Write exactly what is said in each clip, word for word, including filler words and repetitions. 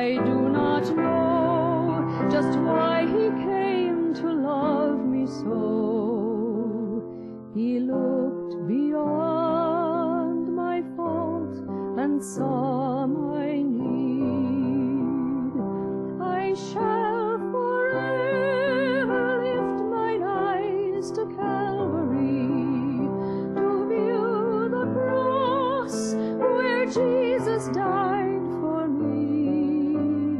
I do not know just why he came to love me so. He looked beyond my fault and saw my need. I shall forever lift mine eyes to Calvary to view the cross where Jesus died for me.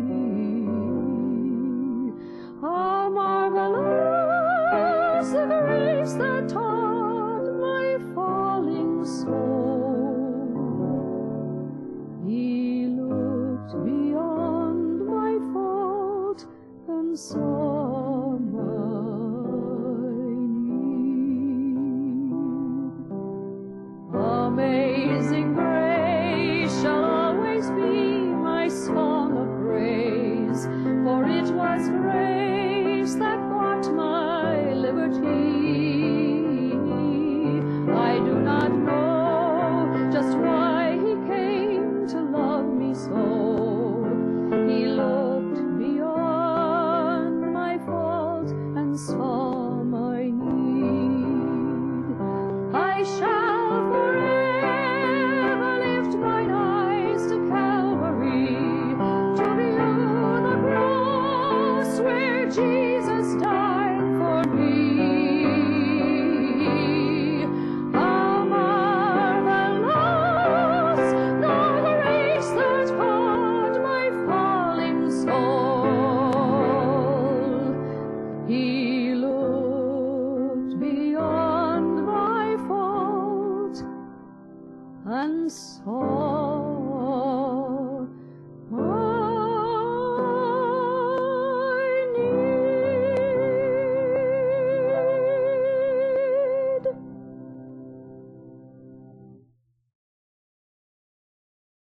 How marvelous the grace that taught my falling soul. He looked beyond my fault and saw